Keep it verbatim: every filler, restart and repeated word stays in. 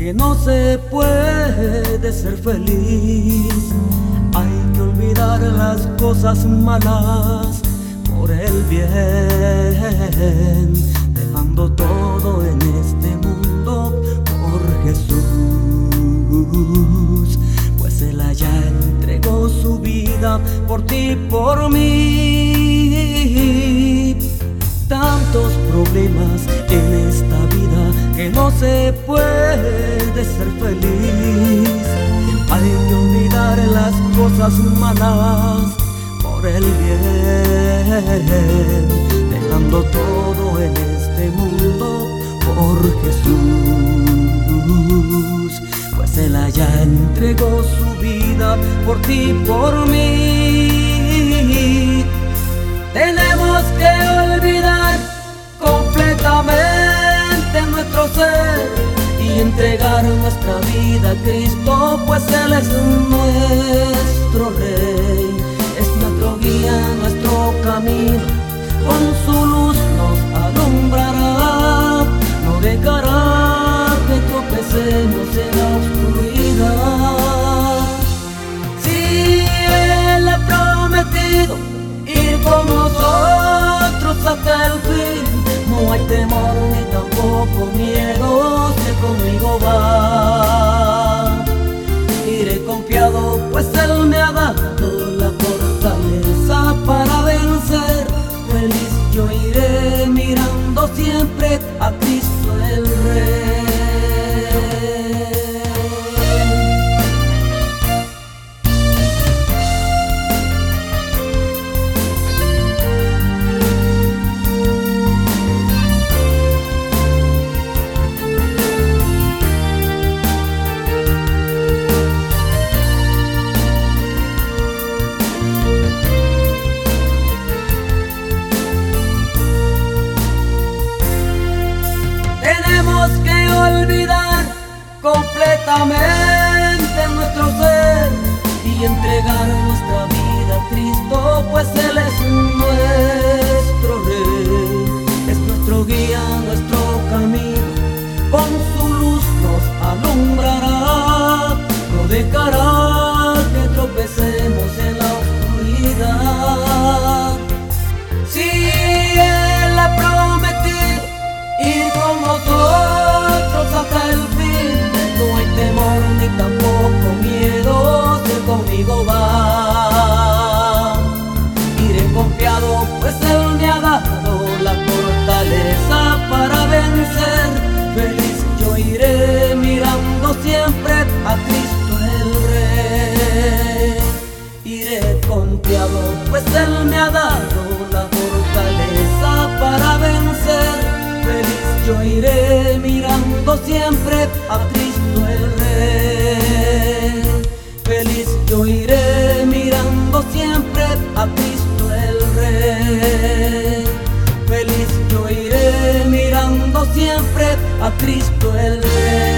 que no se puede ser feliz. Hay que olvidar las cosas malas por el bien, dejando todo en este mundo por Jesús, pues Él allá entregó su vida por ti y por mí. Tantos problemas en esta vida que no se puede ser feliz. Hay que olvidar las cosas malas por el bien, dejando todo en este mundo por Jesús, pues Él allá entregó su vida por ti y por mí. Tenemos que olvidar completamente nuestro ser y entregar nuestra vida a Cristo, pues Él es nuestro Rey, es nuestro guía, nuestro camino, con su luz nos alumbrará, no dejará que tropecemos en la oscuridad. Si Él ha prometido ir con nosotros hasta el fin, no hay temor ni tampoco miedo, si conmigo va. Iré confiado, pues Él me ha dado la fortaleza para vencer. Feliz yo iré mirando siempre a Cristo el Rey. Olvidar completamente nuestro ser y entregar nuestra vida a Cristo, pues Él es nuestro Rey, es nuestro guía, nuestro camino, con su luz nos alumbrará, no dejará que tropecemos en la oscuridad. Si Él ha prometido ir con nosotros hasta el fin, no hay temor ni tampoco miedo, si conmigo va. Iré confiado, pues Él me ha dado la fortaleza para vencer. Feliz yo iré mirando siempre a Cristo el Rey. Iré confiado, pues Él me ha dado la fortaleza para vencer. Feliz yo iré mirando siempre a Cristo el Rey. Feliz yo iré mirando siempre a Cristo el Rey. Feliz yo iré mirando siempre a Cristo el Rey.